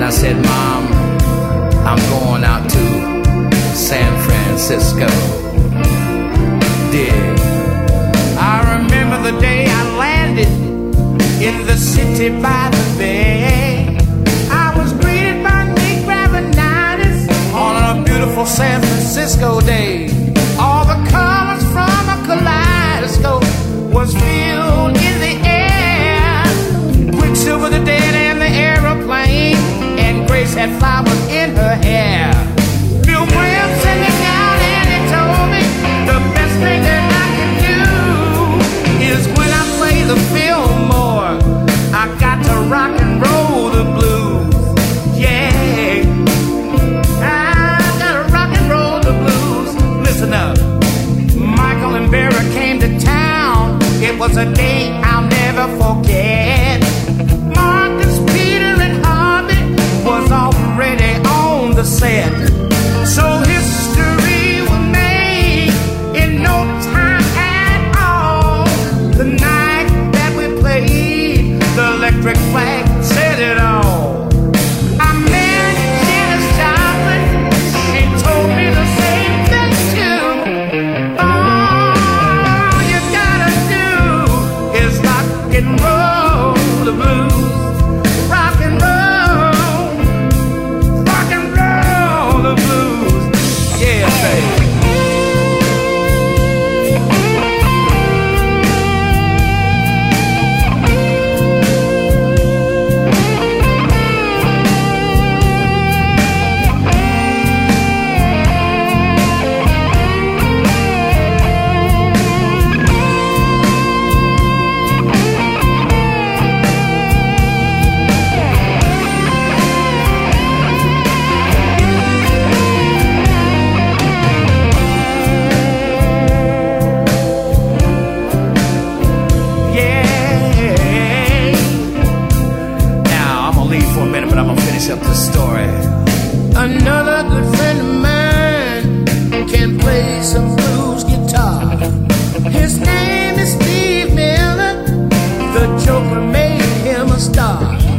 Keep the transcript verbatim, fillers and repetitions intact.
I said, Mom, I'm going out to San Francisco. Dig. I remember the day I landed in the city by the bay. I was greeted by Nick Gravenitis on a beautiful San Francisco day. All the colors from a kaleidoscope was filled in the air. Quicksilver the dead and the aeroplane, and Grace had flowers in her hair. Bill Graham sent me down and he told me the best thing that I can do is when I play the Fillmore, I got to rock and roll the blues. Yeah, I gotta rock and roll the blues. Listen up. Michael and Vera came to town. It was a day I'll never forget. Marcus, Peter, and Harvey was already on the set. So history was made in no time at all. The night that we played, the Electric Flag said it all. I met Janis Joplin. She told me the same thing too. All you gotta do is rock and roll the blues. Rock and roll, rock and roll the blues. Yeah, baby. Up the story. Another good friend of mine can play some blues guitar. His name is Steve Miller. The Joker made him a star.